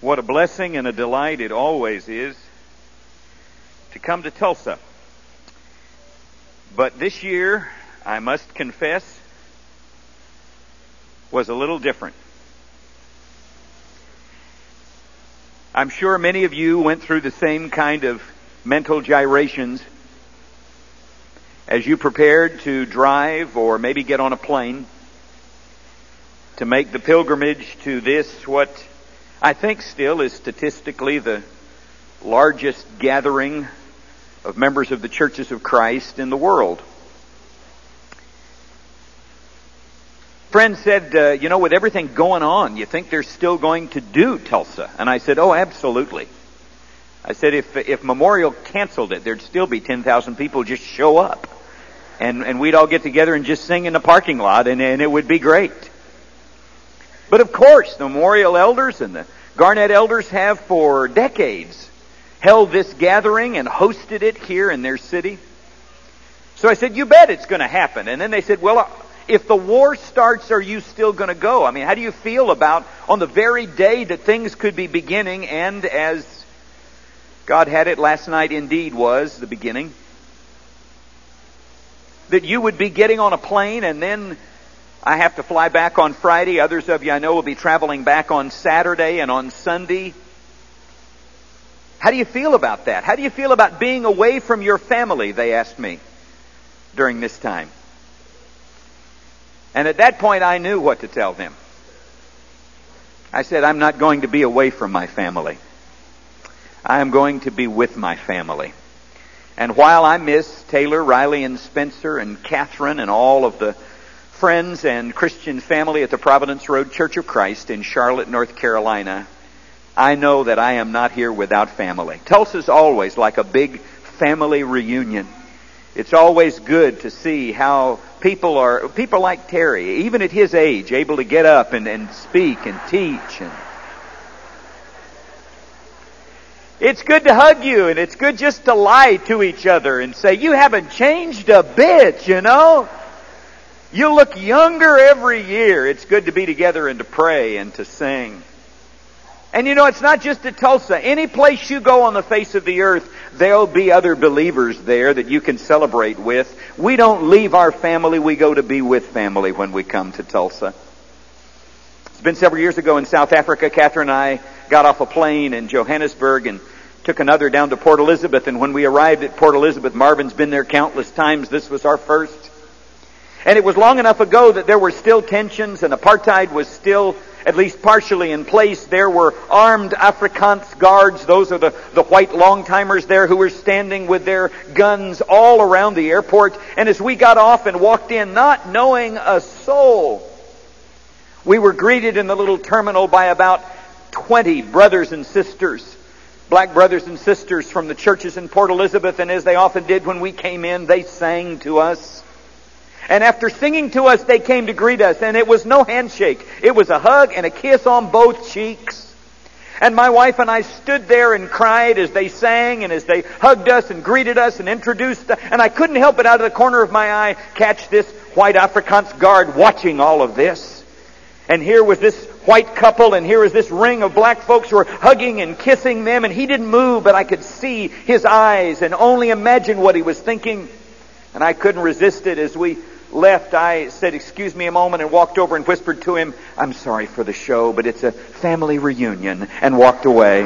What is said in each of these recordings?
What a blessing and a delight it always is to come to Tulsa. But this year, I must confess, was a little different. I'm sure many of you went through the same kind of mental gyrations as you prepared to drive or maybe get on a plane to make the pilgrimage to this, what I think still is statistically the largest gathering of members of the Churches of Christ in the world. Friend said, with everything going on, you think they're still going to do Tulsa? And I said, oh, absolutely. I said, if Memorial canceled it, there'd still be 10,000 people just show up. And we'd all get together and just sing in the parking lot, and it would be great. But of course, the Memorial elders and the Garnett elders have for decades held this gathering and hosted it here in their city. So I said, you bet it's going to happen. And then they said, well, if the war starts, are you still going to go? I mean, how do you feel about on the very day that things could be beginning, and as God had it last night indeed was the beginning, that you would be getting on a plane and then I have to fly back on Friday. Others of you I know will be traveling back on Saturday and on Sunday. How do you feel about that? How do you feel about being away from your family? They asked me during this time. And at that point I knew what to tell them. I said, I'm not going to be away from my family. I am going to be with my family. And while I miss Taylor, Riley, and Spencer, and Catherine, and all of the friends and Christian family at the Providence Road Church of Christ in Charlotte, North Carolina, I know that I am not here without family. Tulsa's always like a big family reunion. It's always good to see how people like Terry, even at his age, able to get up and speak and teach. And it's good to hug you, and it's good just to lie to each other and say, you haven't changed a bit, you know. You look younger every year. It's good to be together and to pray and to sing. And it's not just at Tulsa. Any place you go on the face of the earth, there'll be other believers there that you can celebrate with. We don't leave our family. We go to be with family when we come to Tulsa. It's been several years ago in South Africa. Catherine and I got off a plane in Johannesburg and took another down to Port Elizabeth. And when we arrived at Port Elizabeth, Marvin's been there countless times. This was our first. And it was long enough ago that there were still tensions and apartheid was still at least partially in place. There were armed Afrikaans guards. Those are the white long-timers there who were standing with their guns all around the airport. And as we got off and walked in, not knowing a soul, we were greeted in the little terminal by about 20 brothers and sisters, black brothers and sisters from the churches in Port Elizabeth. And as they often did when we came in, they sang to us. And after singing to us, they came to greet us. And it was no handshake. It was a hug and a kiss on both cheeks. And my wife and I stood there and cried as they sang and as they hugged us and greeted us and introduced us. And I couldn't help but out of the corner of my eye catch this white Afrikaans guard watching all of this. And here was this white couple, and here was this ring of black folks who were hugging and kissing them. And he didn't move, but I could see his eyes and only imagine what he was thinking. And I couldn't resist it. As we left, I said, excuse me a moment, and walked over and whispered to him, I'm sorry for the show, but it's a family reunion, and walked away.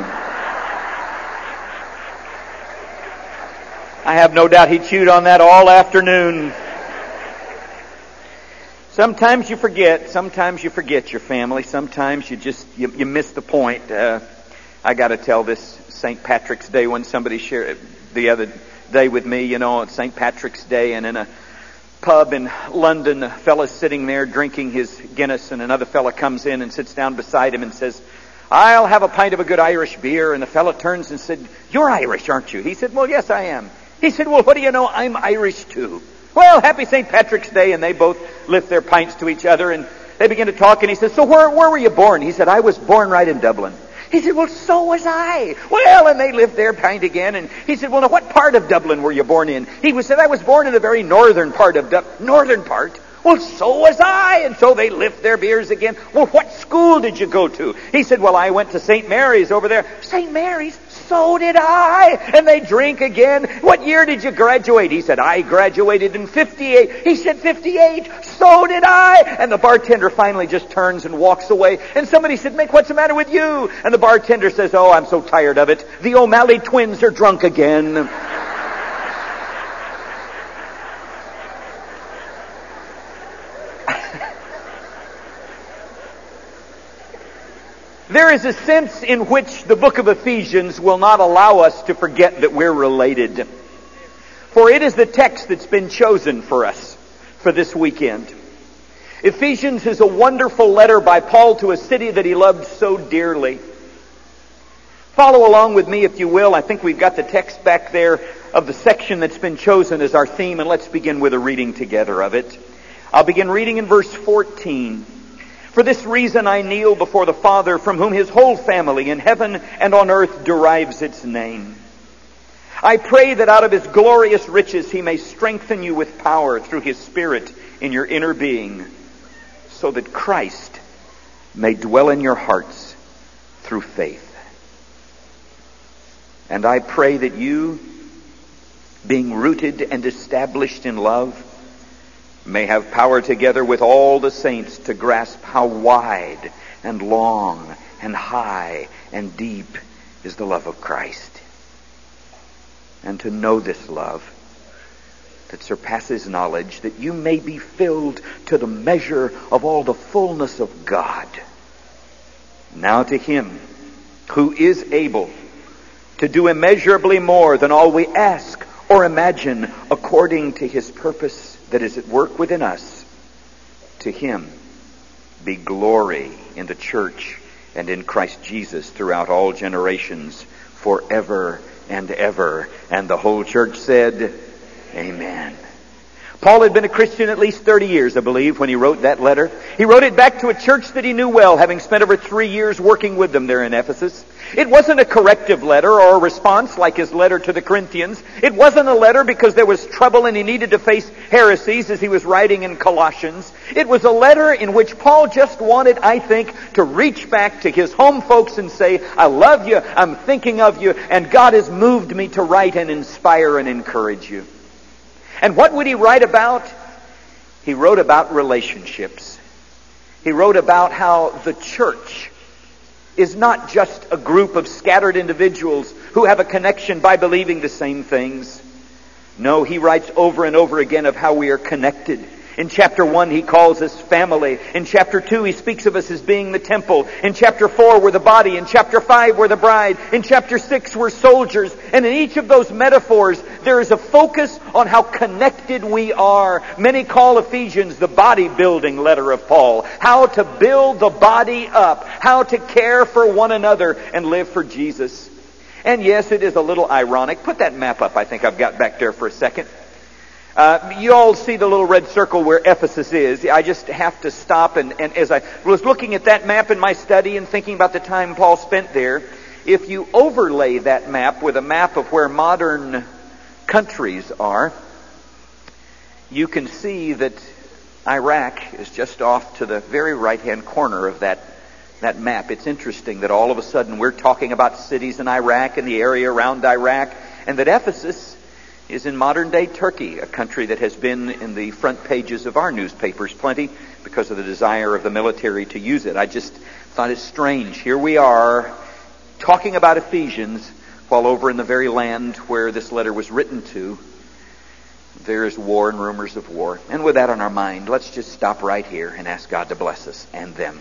I have no doubt he chewed on that all afternoon. Sometimes you forget your family. Sometimes you miss the point. I got to tell this St. Patrick's Day when somebody shared it the other day with me, it's St. Patrick's Day, and in a pub in London, a fella's sitting there drinking his Guinness, and another fella comes in and sits down beside him and says, I'll have a pint of a good Irish beer. And the fella turns and said, you're Irish, aren't you? He said, well, yes, I am. He said, well, what do you know? I'm Irish too. Well, happy St. Patrick's Day. And they both lift their pints to each other, and they begin to talk. And he says, so where were you born? He said, I was born right in Dublin. He said, well, so was I. Well, and they lift their pint again. And he said, well, now what part of Dublin were you born in? He said, I was born in the very northern part of Dublin. Northern part? Well, so was I. And so they lift their beers again. Well, what school did you go to? He said, well, I went to St. Mary's over there. St. Mary's? So did I. And they drink again. What year did you graduate? He said, I graduated in 58. He said, 58? So did I. And the bartender finally just turns and walks away. And somebody said, Mick, what's the matter with you? And the bartender says, oh, I'm so tired of it. The O'Malley twins are drunk again. There is a sense in which the book of Ephesians will not allow us to forget that we're related. For it is the text that's been chosen for us for this weekend. Ephesians is a wonderful letter by Paul to a city that he loved so dearly. Follow along with me if you will. I think we've got the text back there of the section that's been chosen as our theme, and let's begin with a reading together of it. I'll begin reading in verse 14. For this reason I kneel before the Father, from whom his whole family in heaven and on earth derives its name. I pray that out of his glorious riches he may strengthen you with power through his Spirit in your inner being, so that Christ may dwell in your hearts through faith. And I pray that you, being rooted and established in love, may have power together with all the saints to grasp how wide and long and high and deep is the love of Christ. And to know this love that surpasses knowledge, that you may be filled to the measure of all the fullness of God. Now to him who is able to do immeasurably more than all we ask or imagine, according to his purpose that is at work within us, to him be glory in the church and in Christ Jesus throughout all generations, forever and ever. And the whole church said, Amen. Paul had been a Christian at least 30 years, I believe, when he wrote that letter. He wrote it back to a church that he knew well, having spent over 3 years working with them there in Ephesus. It wasn't a corrective letter or a response like his letter to the Corinthians. It wasn't a letter because there was trouble and he needed to face heresies as he was writing in Colossians. It was a letter in which Paul just wanted, I think, to reach back to his home folks and say, I love you, I'm thinking of you, and God has moved me to write and inspire and encourage you. And what would he write about? He wrote about relationships. He wrote about how the church is not just a group of scattered individuals who have a connection by believing the same things. No, he writes over and over again of how we are connected. In chapter 1, he calls us family. In chapter 2, he speaks of us as being the temple. In chapter 4, we're the body. In chapter 5, we're the bride. In chapter 6, we're soldiers. And in each of those metaphors, there is a focus on how connected we are. Many call Ephesians the body-building letter of Paul. How to build the body up. How to care for one another and live for Jesus. And yes, it is a little ironic. Put that map up, I think I've got back there for a second. You all see the little red circle where Ephesus is. I just have to stop and as I was looking at that map in my study and thinking about the time Paul spent there, if you overlay that map with a map of where modern countries are, you can see that Iraq is just off to the very right-hand corner of that map. It's interesting that all of a sudden we're talking about cities in Iraq and the area around Iraq, and that Ephesus is in modern-day Turkey, a country that has been in the front pages of our newspapers plenty because of the desire of the military to use it. I just thought it strange. Here we are talking about Ephesians while over in the very land where this letter was written to, there is war and rumors of war. And with that on our mind, let's just stop right here and ask God to bless us and them.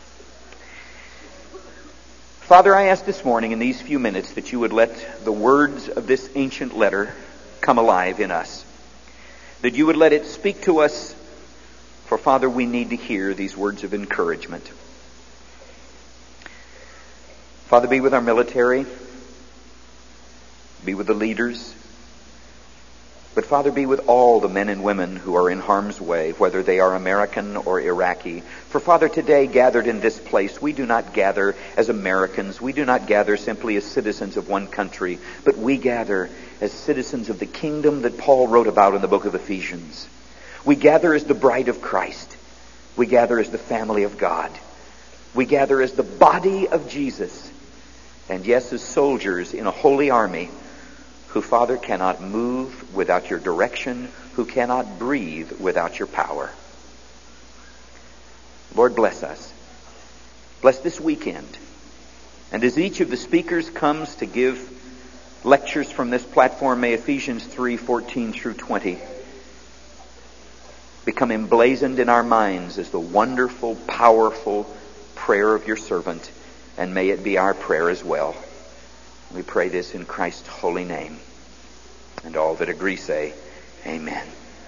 Father, I ask this morning in these few minutes that you would let the words of this ancient letter come alive in us. That you would let it speak to us, for Father, we need to hear these words of encouragement. Father, be with our military, be with the leaders, but Father, be with all the men and women who are in harm's way, whether they are American or Iraqi. For Father, today gathered in this place, we do not gather as Americans. We do not gather simply as citizens of one country, but we gather as citizens of the kingdom that Paul wrote about in the book of Ephesians. We gather as the bride of Christ. We gather as the family of God. We gather as the body of Jesus. And yes, as soldiers in a holy army who, Father, cannot move without your direction, who cannot breathe without your power. Lord, bless us. Bless this weekend. And as each of the speakers comes to give lectures from this platform, may Ephesians 3:14 through 20 become emblazoned in our minds as the wonderful, powerful prayer of your servant, and may it be our prayer as well. We pray this in Christ's holy name. And all that agree say, amen.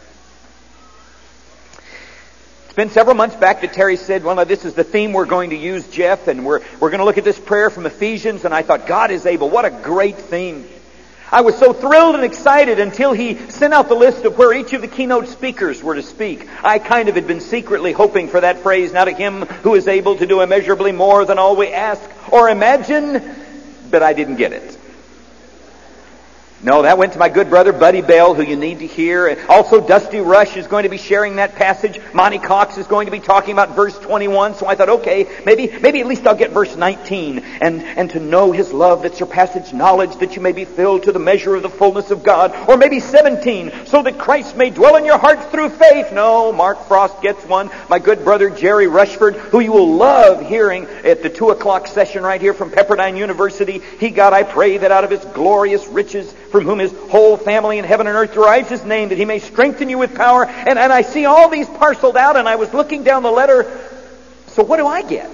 It's been several months back that Terry said, well, this is the theme we're going to use, Jeff, and we're going to look at this prayer from Ephesians, and I thought, God is able. What a great theme. I was so thrilled and excited until he sent out the list of where each of the keynote speakers were to speak. I kind of had been secretly hoping for that phrase, now to him who is able to do immeasurably more than all we ask or imagine, but I didn't get it. No, that went to my good brother Buddy Bell, who you need to hear. And also Dusty Rush is going to be sharing that passage. Monty Cox is going to be talking about verse 21. So I thought, okay, maybe at least I'll get verse 19. And to know His love that surpasses knowledge, that you may be filled to the measure of the fullness of God. Or maybe 17, so that Christ may dwell in your hearts through faith. No, Mark Frost gets one. My good brother Jerry Rushford, who you will love hearing at the 2:00 session right here from Pepperdine University. He got, I pray that out of His glorious riches, from whom His whole family in heaven and earth derives His name, that He may strengthen you with power. And I see all these parceled out, and I was looking down the letter. So what do I get?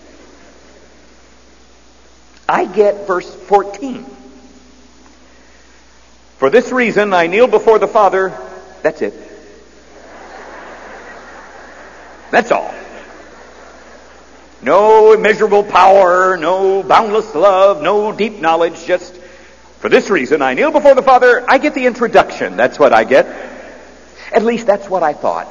I get verse 14. For this reason I kneel before the Father. That's it. That's all. No immeasurable power, no boundless love, no deep knowledge, just for this reason I kneel before the Father. I get the introduction. That's what I get. At least that's what I thought.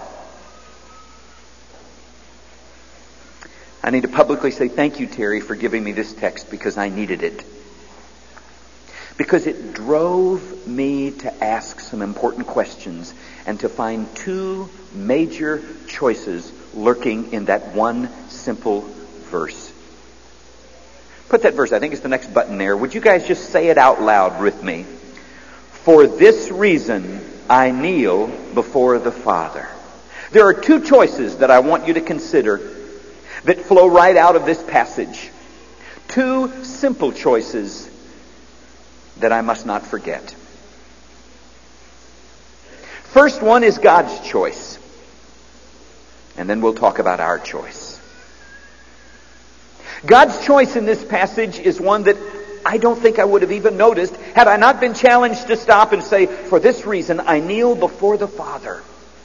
I need to publicly say thank you, Terry, for giving me this text, because I needed it. Because it drove me to ask some important questions and to find two major choices lurking in that one simple verse. Put that verse, I think it's the next button there. Would you guys just say it out loud with me? For this reason I kneel before the Father. There are two choices that I want you to consider that flow right out of this passage. Two simple choices that I must not forget. First one is God's choice. And then we'll talk about our choice. God's choice in this passage is one that I don't think I would have even noticed had I not been challenged to stop and say, for this reason I kneel before the Father.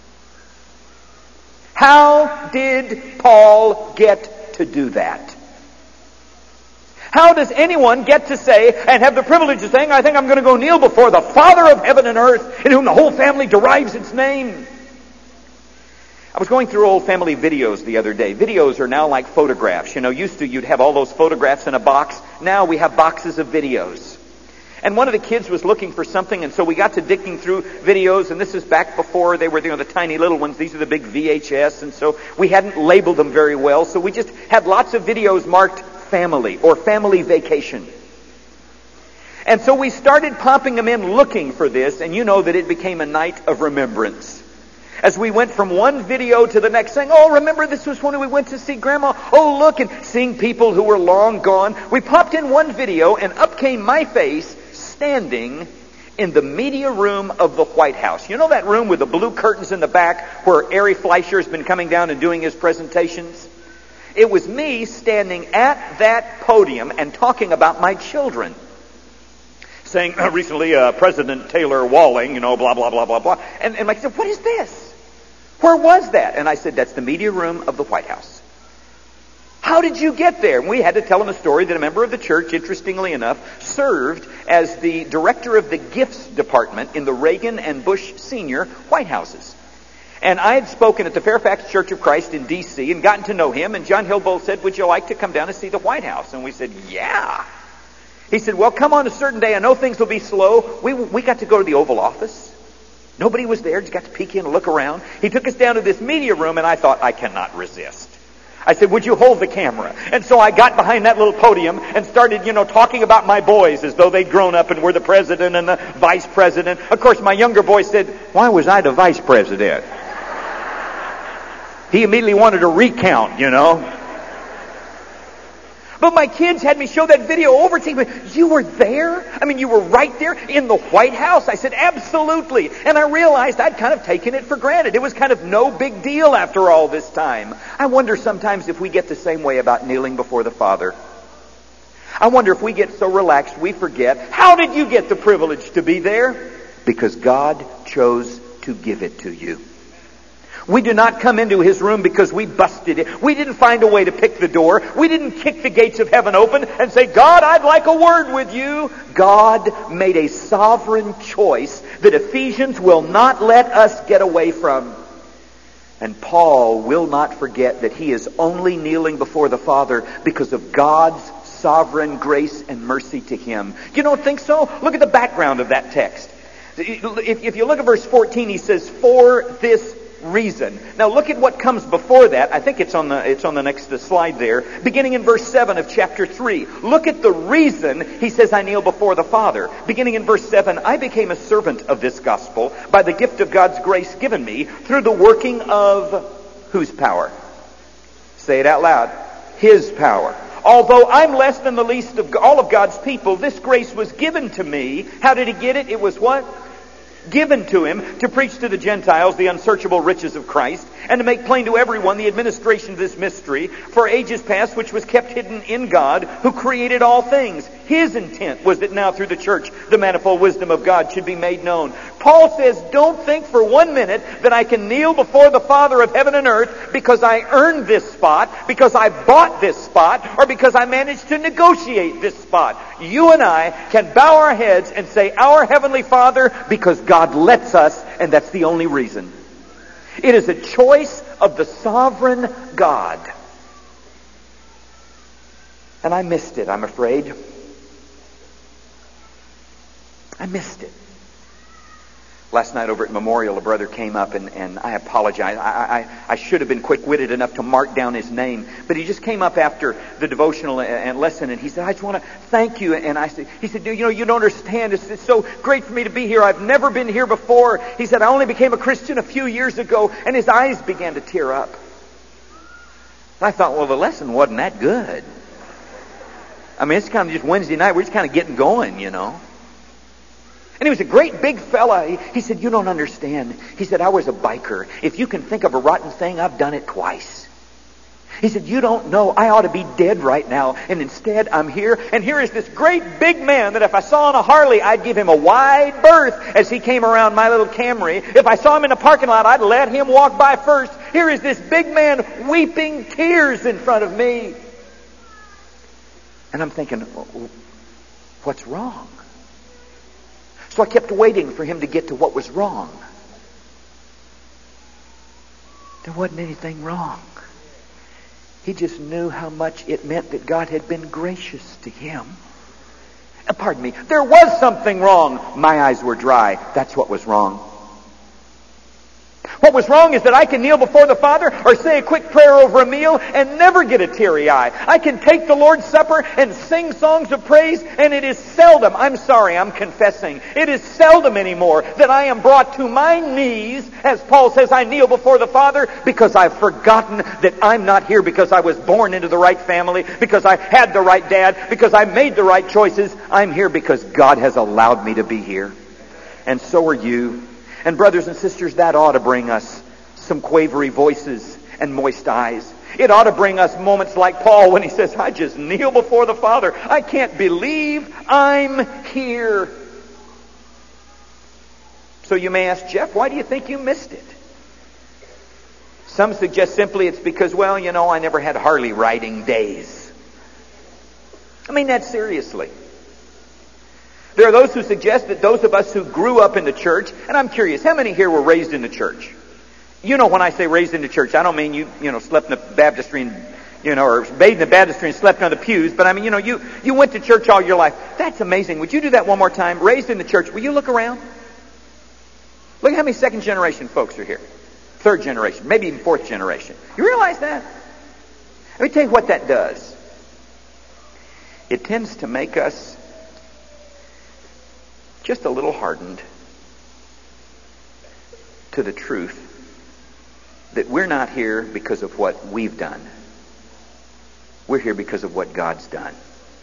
How did Paul get to do that? How does anyone get to say and have the privilege of saying, I think I'm going to go kneel before the Father of heaven and earth, in whom the whole family derives its name? I was going through old family videos the other day. Videos are now like photographs. Used to you'd have all those photographs in a box. Now we have boxes of videos. And one of the kids was looking for something, and so we got to digging through videos, and this is back before they were the tiny little ones. These are the big VHS, and so we hadn't labeled them very well, so we just had lots of videos marked family or family vacation. And so we started popping them in looking for this, and you know that it became a night of remembrance. As we went from one video to the next, saying, oh, remember this was when we went to see Grandma. Oh, look, and seeing people who were long gone. We popped in one video, and up came my face standing in the media room of the White House. You know that room with the blue curtains in the back where Ari Fleischer has been coming down and doing his presentations? It was me standing at that podium and talking about my children. Saying, recently, President Taylor Walling, blah, blah, blah, blah, blah. And Mike said, what is this? Where was that? And I said, that's the media room of the White House. How did you get there? And we had to tell him a story that a member of the church, interestingly enough, served as the director of the gifts department in the Reagan and Bush Sr. White Houses. And I had spoken at the Fairfax Church of Christ in D.C. and gotten to know him. And John Hillbold said, would you like to come down and see the White House? And we said, yeah. He said, well, come on a certain day. I know things will be slow. We got to go to the Oval Office. Nobody was there. Just got to peek in and look around. He took us down to this media room, and I thought, I cannot resist. I said, would you hold the camera? And so I got behind that little podium and started, talking about my boys as though they'd grown up and were the president and the vice president. Of course, my younger boy said, why was I the vice president? He immediately wanted to recount, But my kids had me show that video over to me. You were there? I mean, you were right there in the White House? I said, absolutely. And I realized I'd kind of taken it for granted. It was kind of no big deal after all this time. I wonder sometimes if we get the same way about kneeling before the Father. I wonder if we get so relaxed we forget, how did you get the privilege to be there? Because God chose to give it to you. We do not come into His room because we busted it. We didn't find a way to pick the door. We didn't kick the gates of heaven open and say, God, I'd like a word with you. God made a sovereign choice that Ephesians will not let us get away from. And Paul will not forget that he is only kneeling before the Father because of God's sovereign grace and mercy to him. You don't think so? Look at the background of that text. If you look at verse 14, he says, for this reason. Now look at what comes before that. I think it's on the next slide there. Beginning in verse 7 of chapter 3. Look at the reason he says, I kneel before the Father. Beginning in verse 7, I became a servant of this gospel by the gift of God's grace given me through the working of whose power? Say it out loud. His power. Although I'm less than the least of all of God's people, this grace was given to me. How did he get it? It was what? Given to him to preach to the Gentiles the unsearchable riches of Christ, and to make plain to everyone the administration of this mystery for ages past, which was kept hidden in God, who created all things. His intent was that now through the church the manifold wisdom of God should be made known. Paul says, don't think for 1 minute that I can kneel before the Father of heaven and earth because I earned this spot, because I bought this spot, or because I managed to negotiate this spot. You and I can bow our heads and say, our Heavenly Father, because God lets us, and that's the only reason. It is a choice of the sovereign God. And I missed it, I'm afraid. I missed it. Last night over at Memorial, a brother came up, and I apologize. I should have been quick-witted enough to mark down his name. But he just came up after the devotional and lesson, and he said, I just want to thank you. And he said, you don't understand. It's so great for me to be here. I've never been here before. He said, I only became a Christian a few years ago. And his eyes began to tear up. And I thought, well, the lesson wasn't that good. I mean, it's kind of just Wednesday night. We're just kind of getting going, And he was a great big fella. He said, you don't understand. He said, I was a biker. If you can think of a rotten thing, I've done it twice. He said, you don't know. I ought to be dead right now. And instead, I'm here. And here is this great big man that if I saw on a Harley, I'd give him a wide berth as he came around my little Camry. If I saw him in a parking lot, I'd let him walk by first. Here is this big man weeping tears in front of me. And I'm thinking, what's wrong? So I kept waiting for him to get to what was wrong. There wasn't anything wrong. He just knew how much it meant that God had been gracious to him. Pardon me, there was something wrong. My eyes were dry. That's what was wrong. What was wrong is that I can kneel before the Father or say a quick prayer over a meal and never get a teary eye. I can take the Lord's Supper and sing songs of praise, and it is seldom, I'm confessing, it is seldom anymore that I am brought to my knees, as Paul says, I kneel before the Father because I've forgotten that I'm not here because I was born into the right family, because I had the right dad, because I made the right choices. I'm here because God has allowed me to be here. And so are you. And brothers and sisters, that ought to bring us some quavery voices and moist eyes. It ought to bring us moments like Paul when he says, I just kneel before the Father. I can't believe I'm here. So you may ask, Jeff, why do you think you missed it? Some suggest simply it's because, I never had Harley riding days. I mean that seriously. There are those who suggest that those of us who grew up in the church, and I'm curious, how many here were raised in the church? When I say raised in the church, I don't mean you slept in the baptistry and, or bathed in the baptistry and slept on the pews, but I mean, you went to church all your life. That's amazing. Would you do that one more time? Raised in the church. Will you look around? Look at how many second generation folks are here. Third generation, maybe even fourth generation. You realize that? Let me tell you what that does. It tends to make us just a little hardened to the truth that we're not here because of what we've done. We're here because of what God's done.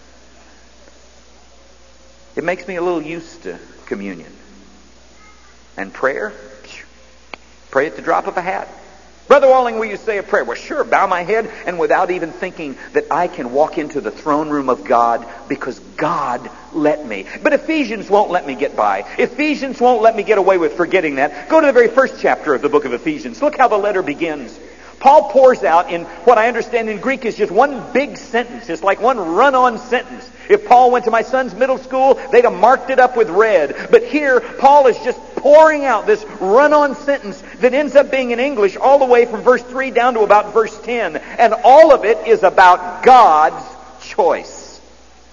It makes me a little used to communion. And prayer? Pray at the drop of a hat. Brother Walling, will you say a prayer? Well, sure, bow my head, and without even thinking that I can walk into the throne room of God because God let me. But Ephesians won't let me get by. Ephesians won't let me get away with forgetting that. Go to the very first chapter of the book of Ephesians. Look how the letter begins. Paul pours out in what I understand in Greek is just one big sentence. It's like one run-on sentence. If Paul went to my son's middle school, they'd have marked it up with red. But here, Paul is just pouring out this run-on sentence that ends up being in English all the way from verse 3 down to about verse 10. And all of it is about God's choice.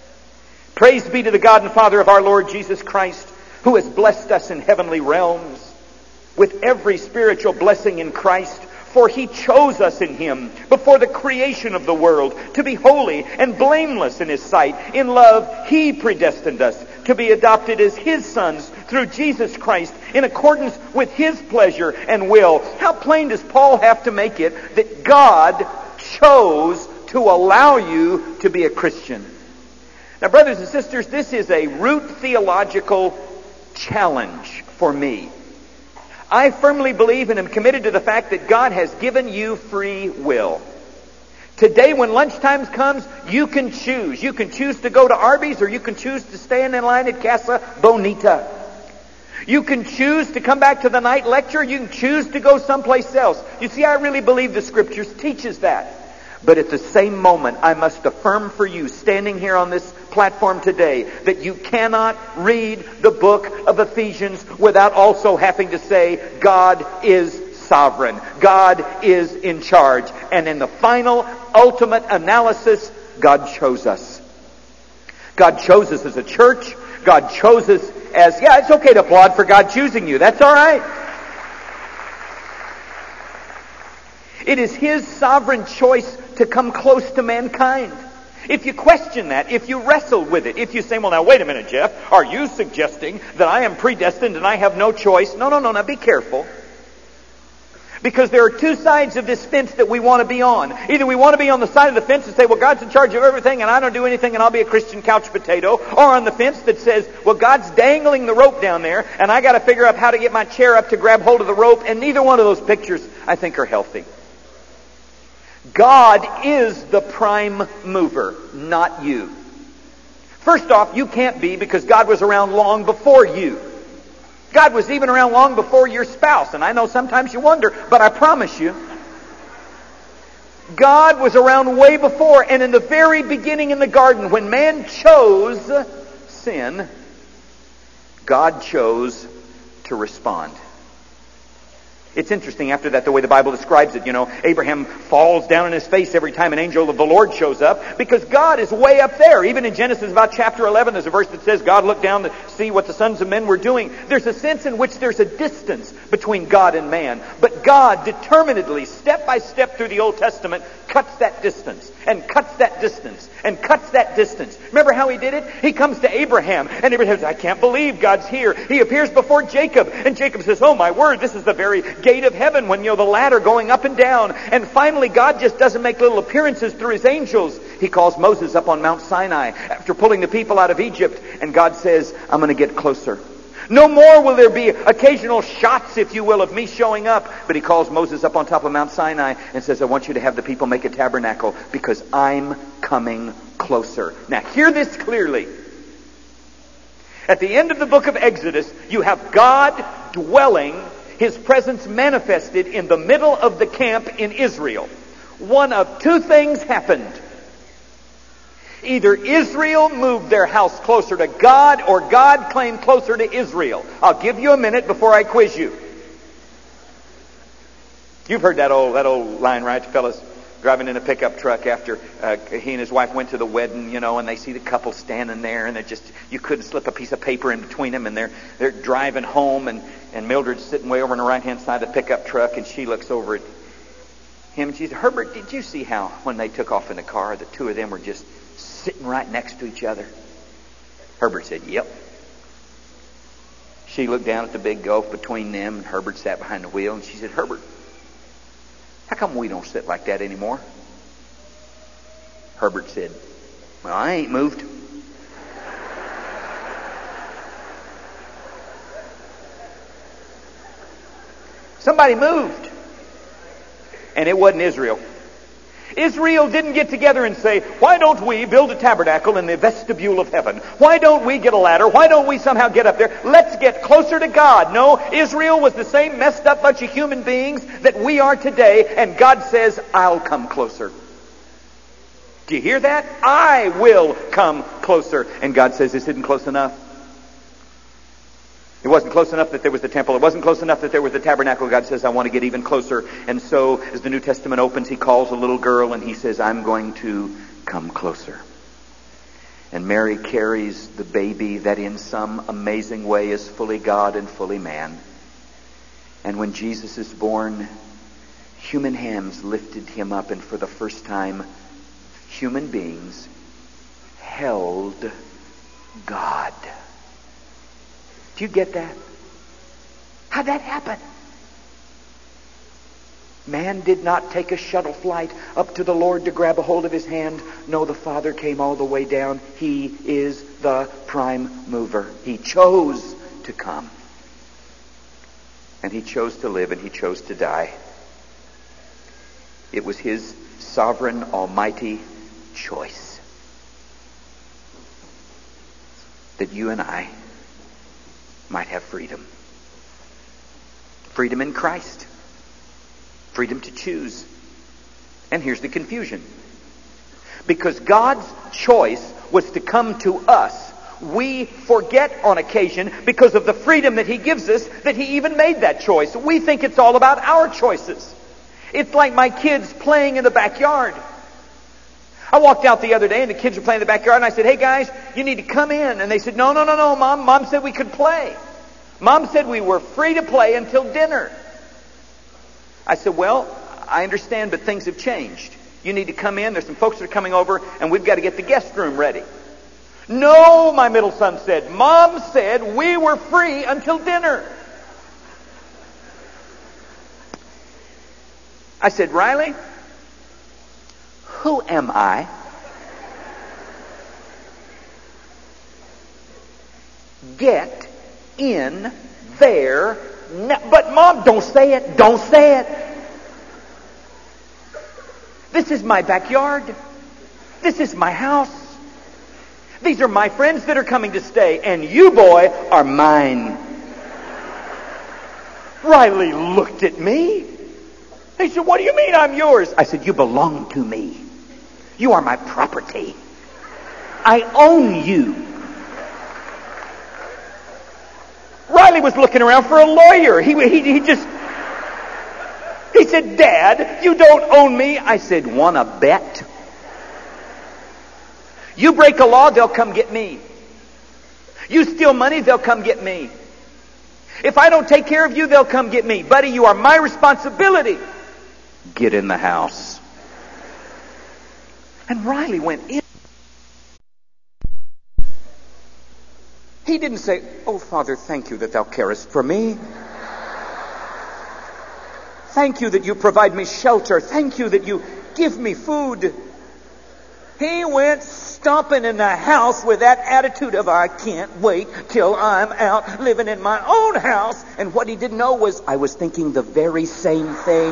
Praise be to the God and Father of our Lord Jesus Christ, who has blessed us in heavenly realms with every spiritual blessing in Christ. For He chose us in Him before the creation of the world to be holy and blameless in His sight. In love, He predestined us to be adopted as His sons through Jesus Christ in accordance with His pleasure and will. How plain does Paul have to make it that God chose to allow you to be a Christian? Now, brothers and sisters, this is a root theological challenge for me. I firmly believe and am committed to the fact that God has given you free will. Today when lunchtime comes, you can choose. You can choose to go to Arby's or you can choose to stand in line at Casa Bonita. You can choose to come back to the night lecture. You can choose to go someplace else. You see, I really believe the Scriptures teaches that. But at the same moment, I must affirm for you, standing here on this platform today, that you cannot read the book of Ephesians without also having to say, God is sovereign. God is in charge. And in the final, ultimate analysis, God chose us. God chose us as a church. God chose us as, yeah, it's okay to applaud for God choosing you. That's all right. It is His sovereign choice to come close to mankind. If you question that, if you wrestle with it, if you say, well, now wait a minute, Jeff, are you suggesting that I am predestined and I have no choice? No, now be careful. Because there are two sides of this fence that we want to be on. Either we want to be on the side of the fence and say, well, God's in charge of everything and I don't do anything and I'll be a Christian couch potato. Or on the fence that says, well, God's dangling the rope down there and I got to figure out how to get my chair up to grab hold of the rope. And neither one of those pictures, I think, are healthy. God is the prime mover, not you. First off, you can't be, because God was around long before you. God was even around long before your spouse. And I know sometimes you wonder, but I promise you, God was around way before. And in the very beginning in the garden, when man chose sin, God chose to respond. It's interesting after that, the way the Bible describes it. You know, Abraham falls down on his face every time an angel of the Lord shows up, because God is way up there. Even in Genesis about chapter 11, there's a verse that says God looked down to see what the sons of men were doing. There's a sense in which there's a distance between God and man. But God determinedly, step by step through the Old Testament, cuts that distance, and cuts that distance, and cuts that distance. Remember how He did it? He comes to Abraham, and Abraham says, I can't believe God's here. He appears before Jacob, and Jacob says, oh my word, this is the very gate of heaven, when, you know, the ladder going up and down. And finally, God just doesn't make little appearances through His angels. He calls Moses up on Mount Sinai after pulling the people out of Egypt, and God says, I'm going to get closer. No more will there be occasional shots, if you will, of me showing up. But He calls Moses up on top of Mount Sinai and says, I want you to have the people make a tabernacle because I'm coming closer. Now hear this clearly. At the end of the book of Exodus, you have God dwelling, His presence manifested in the middle of the camp in Israel. One of two things happened. Either Israel moved their house closer to God, or God claimed closer to Israel. I'll give you a minute before I quiz you. You've heard that old line, right, fellas? driving in a pickup truck after he and his wife went to the wedding, and they see the couple standing there, and you couldn't slip a piece of paper in between them, and they're driving home, and Mildred's sitting way over on the right-hand side of the pickup truck, and she looks over at him, and she said, Herbert, did you see how when they took off in the car, the two of them were just sitting right next to each other? Herbert said, yep. She looked down at the big gulf between them, and Herbert sat behind the wheel, and she said, Herbert, how come we don't sit like that anymore? Herbert said, well, I ain't moved. Somebody moved. And it wasn't Israel. Israel didn't get together and say, why don't we build a tabernacle in the vestibule of heaven? Why don't we get a ladder? Why don't we somehow get up there? Let's get closer to God. No, Israel was the same messed up bunch of human beings that we are today, and God says, I'll come closer. Do you hear that? I will come closer. And God says, this isn't close enough. It wasn't close enough that there was the temple. It wasn't close enough that there was the tabernacle. God says, I want to get even closer. And so, as the New Testament opens, he calls a little girl and he says, I'm going to come closer. And Mary carries the baby that in some amazing way is fully God and fully man. And when Jesus is born, human hands lifted him up, and for the first time, human beings held God. Do you get that? How'd that happen? Man did not take a shuttle flight up to the Lord to grab a hold of his hand. No, the Father came all the way down. He is the prime mover. He chose to come. And he chose to live, and he chose to die. It was his sovereign, almighty choice that you and I might have freedom. Freedom in Christ. Freedom to choose. And here's the confusion. Because God's choice was to come to us, we forget on occasion, because of the freedom that he gives us, that he even made that choice. We think it's all about our choices. It's like my kids playing in the backyard. I walked out the other day and the kids were playing in the backyard, and I said, hey guys, you need to come in. And they said, no, Mom. Mom said we could play. Mom said we were free to play until dinner. I said, well, I understand, but things have changed. You need to come in. There's some folks that are coming over, and we've got to get the guest room ready. No, my middle son said. Mom said we were free until dinner. I said, Riley, who am I? Get in there. But Mom, don't say it. Don't say it. This is my backyard. This is my house. These are my friends that are coming to stay. And you, boy, are mine. Riley looked at me. He said, what do you mean I'm yours? I said, you belong to me. You are my property. I own you. Riley was looking around for a lawyer. He said, Dad, you don't own me. I said, wanna bet? You break a law, they'll come get me. You steal money, they'll come get me. If I don't take care of you, they'll come get me. Buddy, you are my responsibility. Get in the house. And Riley went in. He didn't say, oh, Father, thank you that thou carest for me. Thank you that you provide me shelter. Thank you that you give me food. He went stomping in the house with that attitude of, I can't wait till I'm out living in my own house. And what he didn't know was I was thinking the very same thing.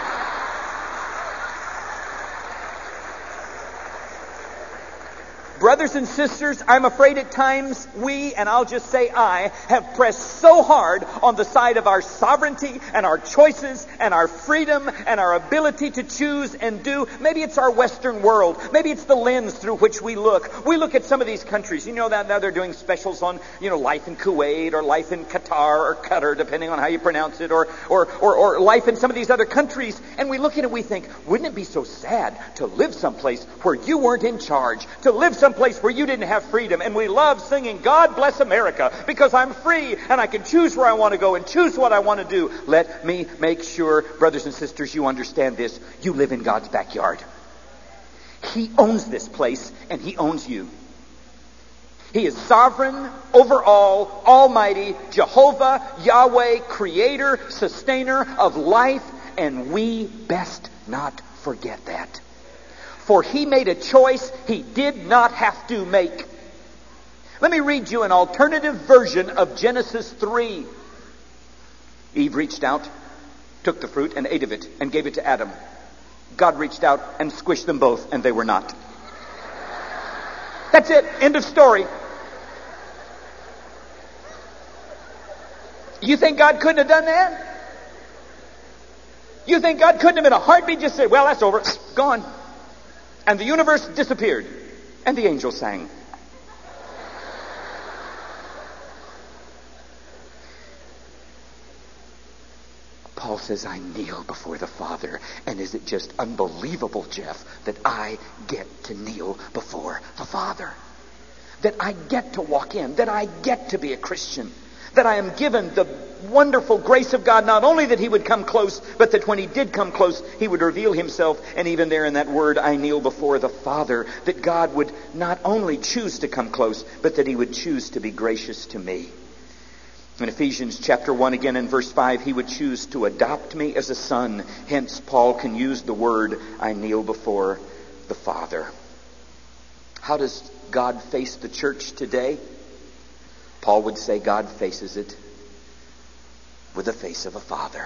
Brother Brothers and sisters, I'm afraid at times we, and I'll just say I, have pressed so hard on the side of our sovereignty and our choices and our freedom and our ability to choose and do. Maybe it's our Western world. Maybe it's the lens through which we look. We look at some of these countries. You know that now they're doing specials on, life in Kuwait or life in Qatar or Qatar, depending on how you pronounce it, or life in some of these other countries. And we look at it and we think, wouldn't it be so sad to live someplace where you weren't in charge, to live someplace where you didn't have freedom? And we love singing, God bless America, because I'm free and I can choose where I want to go and choose what I want to do. Let me make sure, brothers and sisters, you understand this. You live in God's backyard. He owns this place and He owns you. He is sovereign over all, almighty, Jehovah, Yahweh, creator, sustainer of life, and we best not forget that. For He made a choice He did not have to make. Let me read you an alternative version of Genesis 3. Eve reached out, took the fruit and ate of it and gave it to Adam. God reached out and squished them both, and they were not. That's it. End of story. You think God couldn't have done that? You think God couldn't have in a heartbeat just said, well, that's over, gone. And the universe disappeared. And the angels sang. Paul says, I kneel before the Father. And is it just unbelievable, Jeff, that I get to kneel before the Father? That I get to walk in, that I get to be a Christian, that I am given the wonderful grace of God, not only that He would come close, but that when He did come close, He would reveal Himself. And even there in that word, I kneel before the Father, that God would not only choose to come close, but that He would choose to be gracious to me. In Ephesians chapter 1, again in verse 5, He would choose to adopt me as a son. Hence, Paul can use the word, I kneel before the Father. How does God face the church today? Paul would say God faces it with the face of a father.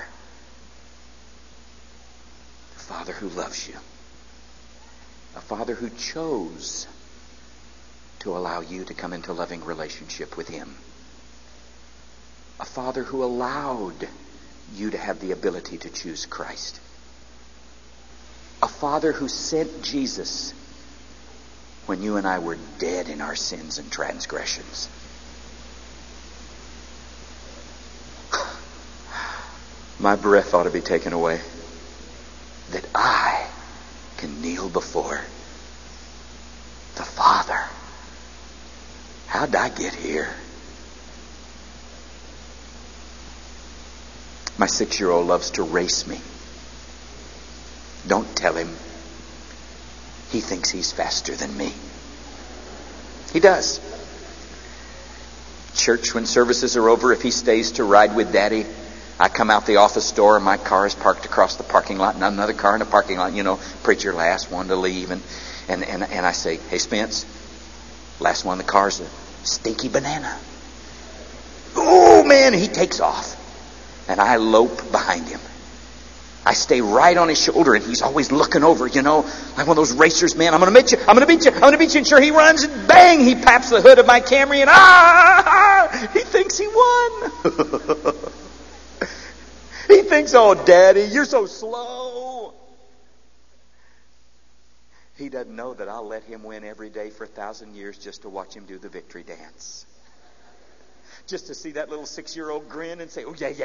A father who loves you. A father who chose to allow you to come into loving relationship with Him. A father who allowed you to have the ability to choose Christ. A father who sent Jesus when you and I were dead in our sins and transgressions. My breath ought to be taken away. That I can kneel before the Father. How'd I get here? My 6-year-old loves to race me. Don't tell him. He thinks he's faster than me. He does. Church, when services are over, if he stays to ride with Daddy, I come out the office door and my car is parked across the parking lot, and another car in the parking lot, preacher last one to leave. And I say, hey Spence, last one in the car's a stinky banana. Oh man, he takes off. And I lope behind him. I stay right on his shoulder, and he's always looking over, like one of those racers, man. I'm going to beat you. I'm going to beat you. I'm going to beat you. And sure, he runs, and bang, he paps the hood of my Camry, and he thinks he won. He thinks, oh, Daddy, you're so slow. He doesn't know that I'll let him win every day for 1,000 years just to watch him do the victory dance. Just to see that little 6-year-old grin and say, oh, yeah.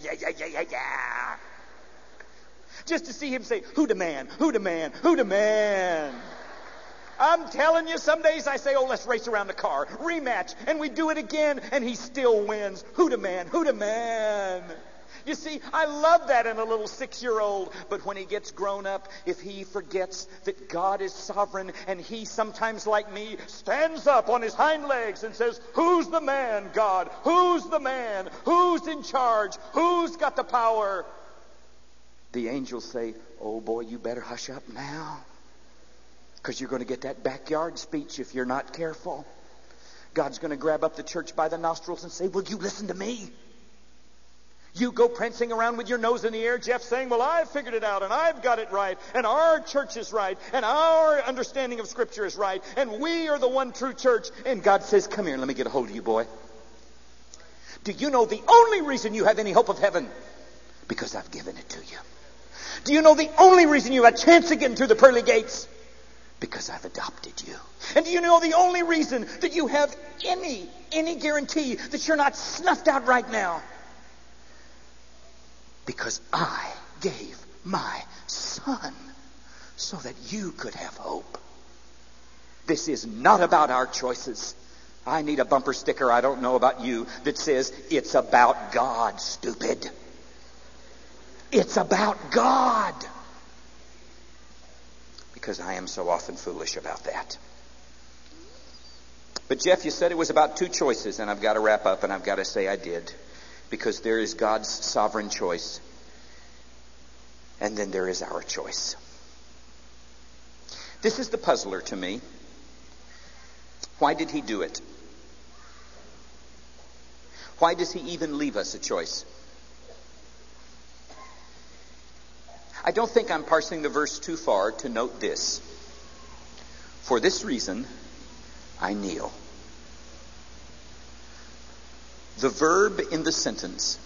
Just to see him say, who the man, who the man, who the man. I'm telling you, some days I say, oh, let's race around the car, rematch, and we do it again, and he still wins. Who the man, who the man. You see, I love that in a little 6-year-old. But when he gets grown up, if he forgets that God is sovereign, and he sometimes, like me, stands up on his hind legs and says, who's the man, God? Who's the man? Who's in charge? Who's got the power? The angels say, oh boy, you better hush up now. Because you're going to get that backyard speech if you're not careful. God's going to grab up the church by the nostrils and say, will you listen to me? You go prancing around with your nose in the air, Jeff, saying, well, I've figured it out, and I've got it right, and our church is right, and our understanding of Scripture is right, and we are the one true church. And God says, come here, let me get a hold of you, boy. Do you know the only reason you have any hope of heaven? Because I've given it to you. Do you know the only reason you have a chance of getting through the pearly gates? Because I've adopted you. And do you know the only reason that you have any guarantee that you're not snuffed out right now? Because I gave my Son so that you could have hope. This is not about our choices. I need a bumper sticker, I don't know about you, that says, it's about God, stupid. It's about God. Because I am so often foolish about that. But Jeff, you said it was about two choices, and I've got to wrap up, and I've got to say I did. Because there is God's sovereign choice. And then there is our choice. This is the puzzler to me. Why did he do it? Why does he even leave us a choice? I don't think I'm parsing the verse too far to note this. For this reason, I kneel. The verb in the sentence,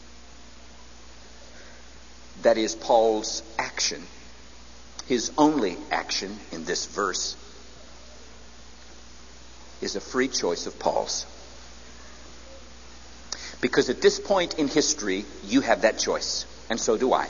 that is Paul's action, his only action in this verse, is a free choice of Paul's. Because at this point in history, you have that choice, and so do I.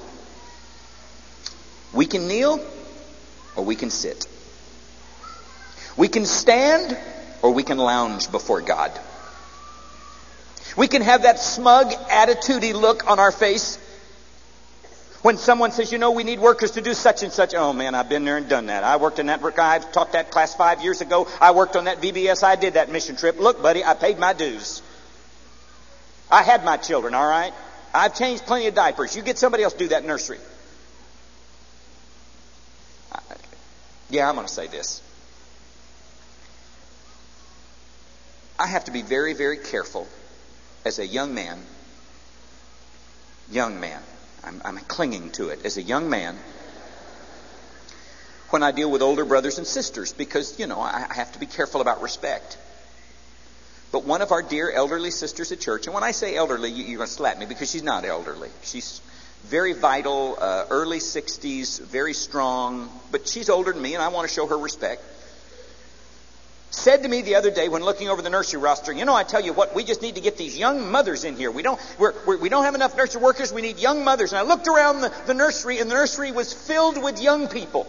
We can kneel or we can sit. We can stand or we can lounge before God. We can have that smug, attitude-y look on our face when someone says, you know, we need workers to do such and such. Oh man, I've been there and done that. I worked in that work. I taught that class 5 years ago. I worked on that VBS. I did that mission trip. Look, buddy, I paid my dues. I had my children, all right? I've changed plenty of diapers. You get somebody else to do that nursery. Yeah, I'm going to say this. I have to be very, very careful as a young man. I'm clinging to it. As a young man, when I deal with older brothers and sisters, because, you know, I have to be careful about respect. But one of our dear elderly sisters at church, and when I say elderly, you're going to slap me because she's not elderly. She's very vital, early 60s, very strong, but she's older than me and I want to show her respect. Said to me the other day when looking over the nursery roster, you know, I tell you what, we just need to get these young mothers in here. We don't have enough nursery workers, we need young mothers. And I looked around the nursery, and the nursery was filled with young people.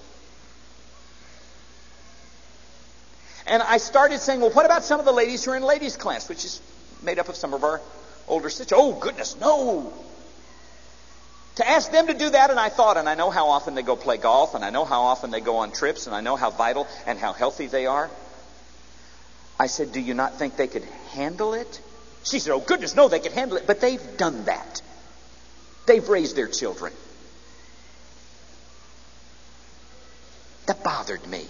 And I started saying, well, what about some of the ladies who are in ladies' class, which is made up of some of our older sisters? Oh, goodness, no. To ask them to do that, and I thought, and I know how often they go play golf, and I know how often they go on trips, and I know how vital and how healthy they are. I said, do you not think they could handle it? She said, oh, goodness, no, they could handle it. But they've done that. They've raised their children. That bothered me.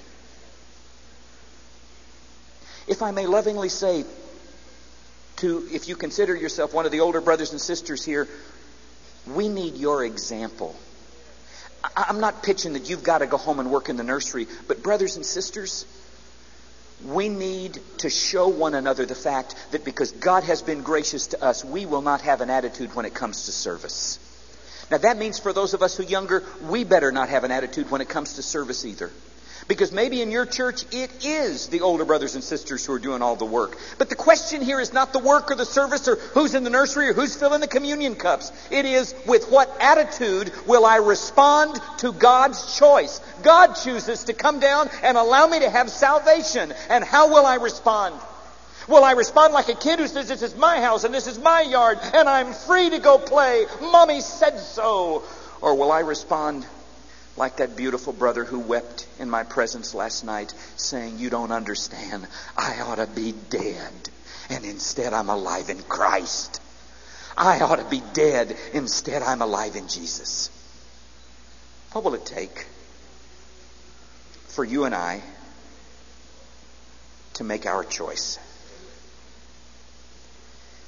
If I may lovingly say, if you consider yourself one of the older brothers and sisters here, we need your example. I'm not pitching that you've got to go home and work in the nursery, but brothers and sisters, we need to show one another the fact that because God has been gracious to us, we will not have an attitude when it comes to service. Now that means for those of us who are younger, we better not have an attitude when it comes to service either. Because maybe in your church, it is the older brothers and sisters who are doing all the work. But the question here is not the work or the service or who's in the nursery or who's filling the communion cups. It is, with what attitude will I respond to God's choice? God chooses to come down and allow me to have salvation. And how will I respond? Will I respond like a kid who says, this is my house and this is my yard and I'm free to go play? Mommy said so. Or will I respond like that beautiful brother who wept in my presence last night, saying, you don't understand. I ought to be dead. And instead I'm alive in Christ. I ought to be dead. Instead I'm alive in Jesus. What will it take for you and I to make our choice?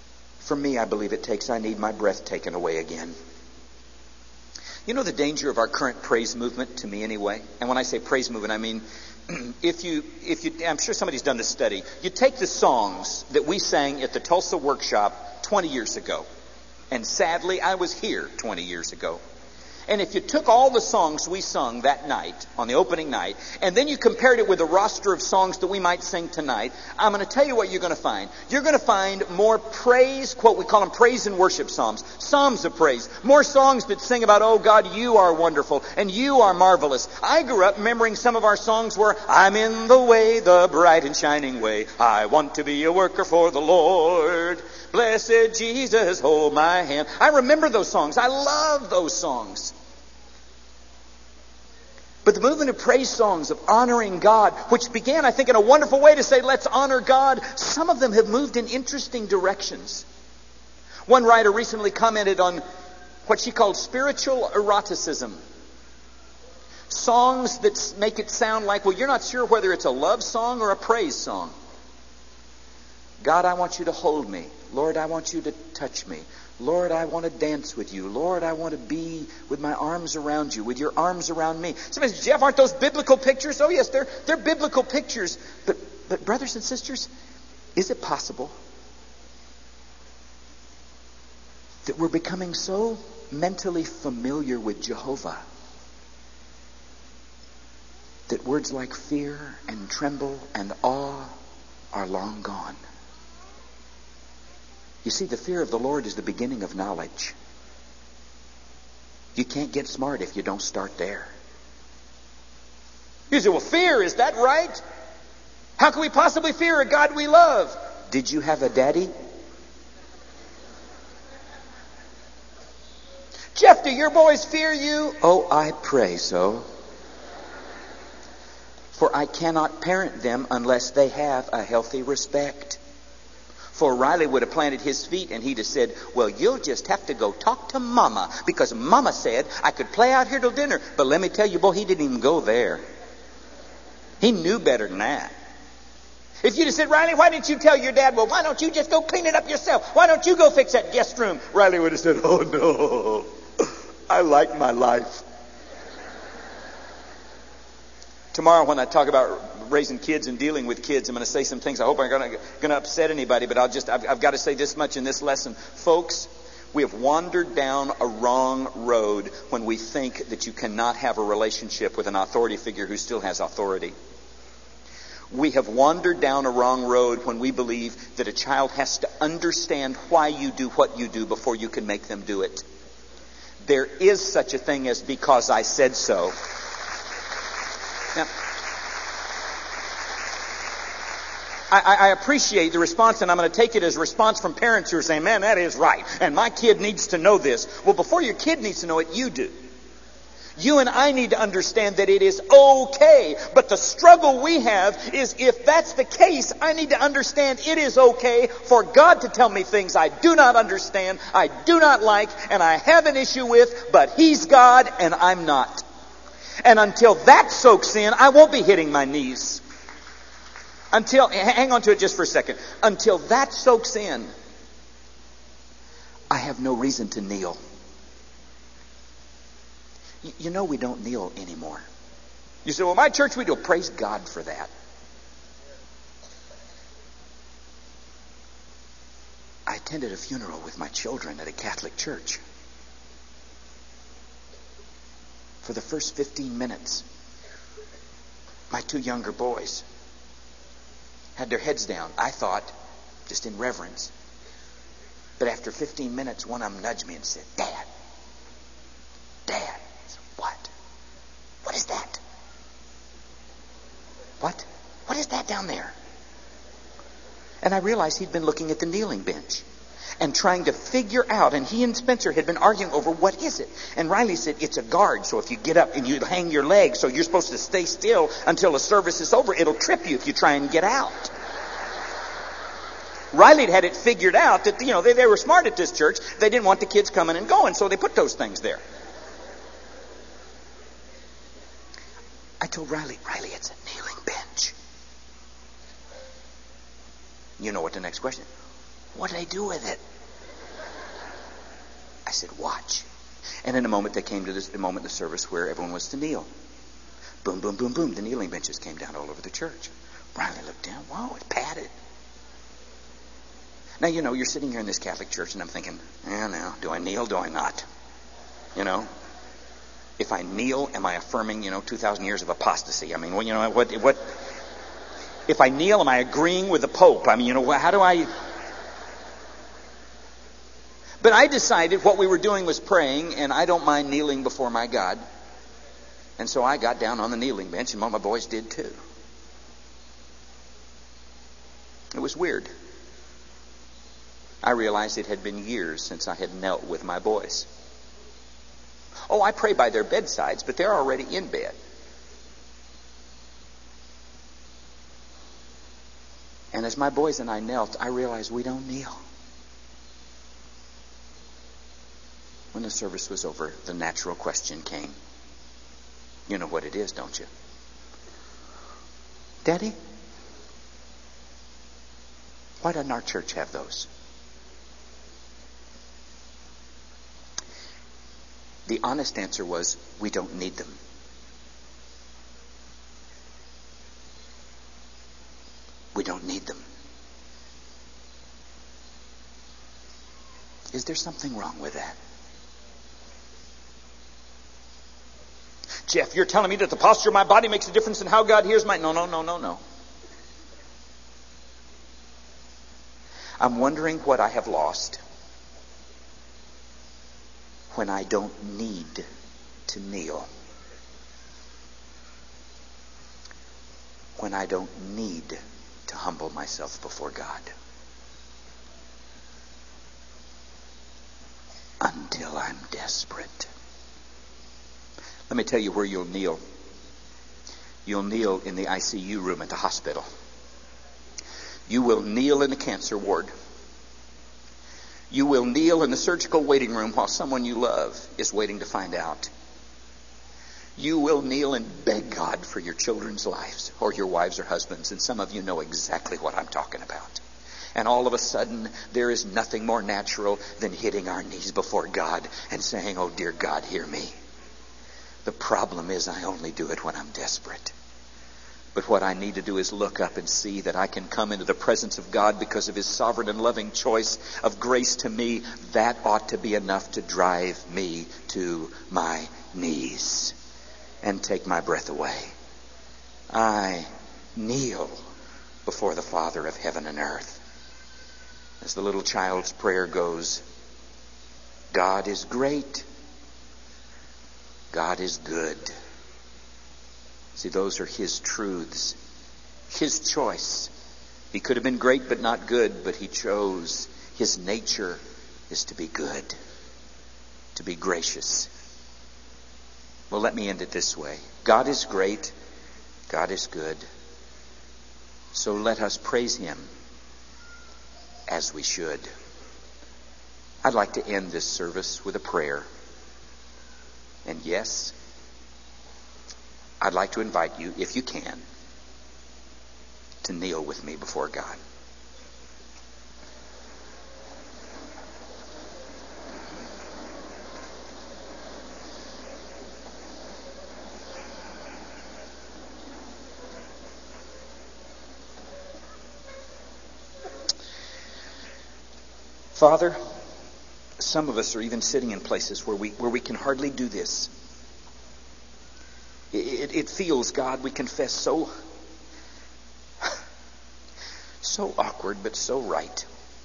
For me, I believe it takes, I need my breath taken away again. You know the danger of our current praise movement, to me anyway? And when I say praise movement, I mean, if you, I'm sure somebody's done this study. You take the songs that we sang at the Tulsa workshop 20 years ago. And sadly, I was here 20 years ago. And if you took all the songs we sung that night, on the opening night, and then you compared it with a roster of songs that we might sing tonight, I'm going to tell you what you're going to find. You're going to find more praise, quote, we call them praise and worship psalms, psalms of praise, more songs that sing about, oh God, you are wonderful, and you are marvelous. I grew up remembering some of our songs were, I'm in the way, the bright and shining way. I want to be a worker for the Lord. Blessed Jesus, hold my hand. I remember those songs. I love those songs. But the movement of praise songs, of honoring God, which began, I think, in a wonderful way to say, let's honor God, some of them have moved in interesting directions. One writer recently commented on what she called spiritual eroticism. Songs that make it sound like, well, you're not sure whether it's a love song or a praise song. God, I want you to hold me. Lord, I want you to touch me. Lord, I want to dance with you. Lord, I want to be with my arms around you, with your arms around me. Somebody says, Jeff, aren't those biblical pictures? Oh, yes, they're biblical pictures. But brothers and sisters, is it possible that we're becoming so mentally familiar with Jehovah that words like fear and tremble and awe are long gone? You see, the fear of the Lord is the beginning of knowledge. You can't get smart if you don't start there. You say, well, fear, is that right? How can we possibly fear a God we love? Did you have a daddy? Jeff, do your boys fear you? Oh, I pray so. For I cannot parent them unless they have a healthy respect. For Riley would have planted his feet and he'd have said, well, you'll just have to go talk to Mama, because Mama said I could play out here till dinner. But let me tell you, boy, he didn't even go there. He knew better than that. If you'd have said, Riley, why didn't you tell your dad, well, why don't you just go clean it up yourself? Why don't you go fix that guest room? Riley would have said, oh, no, I like my life. Tomorrow when I talk about raising kids and dealing with kids, I'm going to say some things I hope aren't going to upset anybody, but I've got to say this much in this lesson. Folks, we have wandered down a wrong road when we think that you cannot have a relationship with an authority figure who still has authority. We have wandered down a wrong road when we believe that a child has to understand why you do what you do before you can make them do it. There is such a thing as because I said so. Now, I appreciate the response, and I'm going to take it as a response from parents who are saying, man, that is right, and my kid needs to know this. Well, before your kid needs to know it, you do. You and I need to understand that it is okay. But the struggle we have is, if that's the case, I need to understand it is okay for God to tell me things I do not understand, I do not like, and I have an issue with, but He's God and I'm not. And until that soaks in, I won't be hitting my knees. Hang on to it just for a second. Until that soaks in, I have no reason to kneel. You know we don't kneel anymore. You say, well, my church we do. Praise God for that. I attended a funeral with my children at a Catholic church. For the first 15 minutes, my two younger boys had their heads down, I thought, just in reverence. But after 15 minutes, one of them nudged me and said, Dad. I said, what? What is that? What? What is that down there? And I realized he'd been looking at the kneeling bench and trying to figure out, and he and Spencer had been arguing over what is it. And Riley said, it's a guard, so if you get up and you hang your legs, so you're supposed to stay still until the service is over, it'll trip you if you try and get out. Riley had it figured out that, they were smart at this church. They didn't want the kids coming and going, so they put those things there. I told Riley, it's a kneeling bench. You know what the next question is? What do they do with it? I said, watch. And in a moment they came to the moment in the service where everyone was to kneel. Boom, boom, boom, boom. The kneeling benches came down all over the church. Riley looked down. Whoa, it's padded. Now, you're sitting here in this Catholic church and I'm thinking, now, do I kneel? Do I not? If I kneel, am I affirming, 2,000 years of apostasy? I mean, what? If I kneel, am I agreeing with the Pope? I mean, how do I... But I decided what we were doing was praying, and I don't mind kneeling before my God. And so I got down on the kneeling bench, and all my boys did too. It was weird. I realized it had been years since I had knelt with my boys. Oh, I pray by their bedsides, but they're already in bed. And as my boys and I knelt, I realized we don't kneel. When the service was over, the natural question came. You know what it is, don't you? Daddy, why doesn't our church have those? The honest answer was, we don't need them. We don't need them. Is there something wrong with that? Jeff, you're telling me that the posture of my body makes a difference in how God hears my... No. I'm wondering what I have lost when I don't need to kneel. When I don't need to humble myself before God. Until I'm desperate. Let me tell you where you'll kneel. You'll kneel in the ICU room at the hospital. You will kneel in the cancer ward. You will kneel in the surgical waiting room while someone you love is waiting to find out. You will kneel and beg God for your children's lives, or your wives or husbands, and some of you know exactly what I'm talking about. And all of a sudden, there is nothing more natural than hitting our knees before God and saying, oh dear God, hear me. The problem is I only do it when I'm desperate. But what I need to do is look up and see that I can come into the presence of God because of His sovereign and loving choice of grace to me. That ought to be enough to drive me to my knees and take my breath away. I kneel before the Father of heaven and earth. As the little child's prayer goes, God is great. God is good. See, those are His truths. His choice. He could have been great but not good, but He chose. His nature is to be good, to be gracious. Well, let me end it this way. God is great. God is good. So let us praise Him as we should. I'd like to end this service with a prayer. And yes, I'd like to invite you, if you can, to kneel with me before God. Father, some of us are even sitting in places where we can hardly do this. It feels, God, we confess, so awkward, but so right.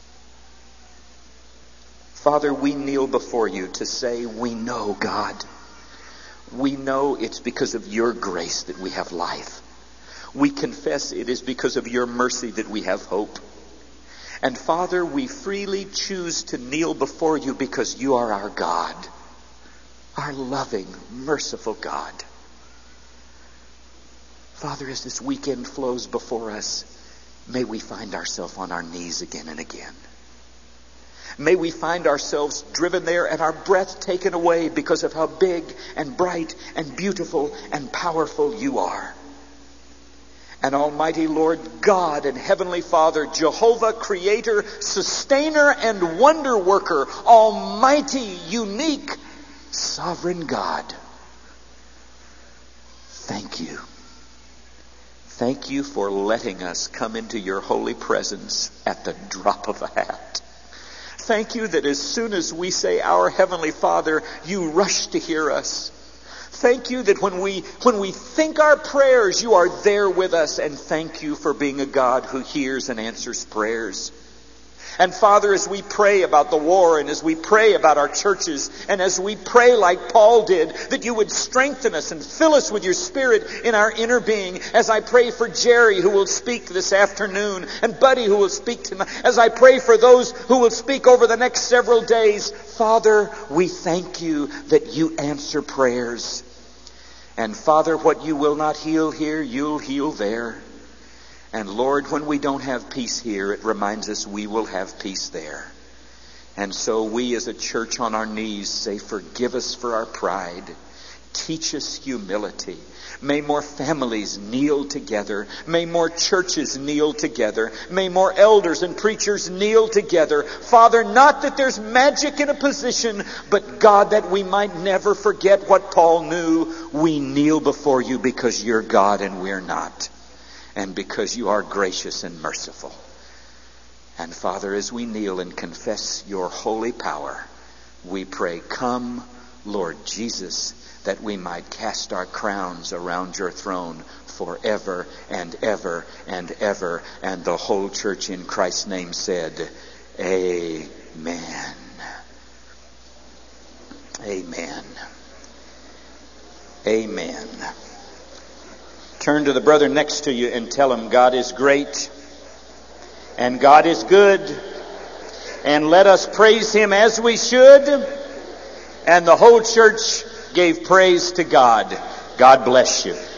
Father, we kneel before you to say, we know, God. We know it's because of your grace that we have life. We confess it is because of your mercy that we have hope. And Father, we freely choose to kneel before you because you are our God, our loving, merciful God. Father, as this weekend flows before us, may we find ourselves on our knees again and again. May we find ourselves driven there and our breath taken away because of how big and bright and beautiful and powerful you are. And Almighty Lord God and Heavenly Father, Jehovah, Creator, Sustainer, and Wonder Worker, Almighty, unique, Sovereign God, thank you. Thank you for letting us come into your holy presence at the drop of a hat. Thank you that as soon as we say, Our Heavenly Father, you rush to hear us. Thank you that when we think our prayers, you are there with us. And thank you for being a God who hears and answers prayers. And Father, as we pray about the war, and as we pray about our churches, and as we pray like Paul did, that you would strengthen us and fill us with your Spirit in our inner being. As I pray for Jerry, who will speak this afternoon, and Buddy, who will speak tonight. As I pray for those who will speak over the next several days. Father, we thank you that you answer prayers. And Father, what you will not heal here, you'll heal there. And Lord, when we don't have peace here, it reminds us we will have peace there. And so we as a church on our knees say, forgive us for our pride. Teach us humility. May more families kneel together. May more churches kneel together. May more elders and preachers kneel together. Father, not that there's magic in a position, but God, that we might never forget what Paul knew. We kneel before you because you're God and we're not. And because you are gracious and merciful. And Father, as we kneel and confess your holy power, we pray, come, Lord Jesus, that we might cast our crowns around your throne forever and ever and ever. And the whole church in Christ's name said, Amen. Amen. Amen. Turn to the brother next to you and tell him, God is great and God is good. And let us praise him as we should. And the whole church gave praise to God. God bless you.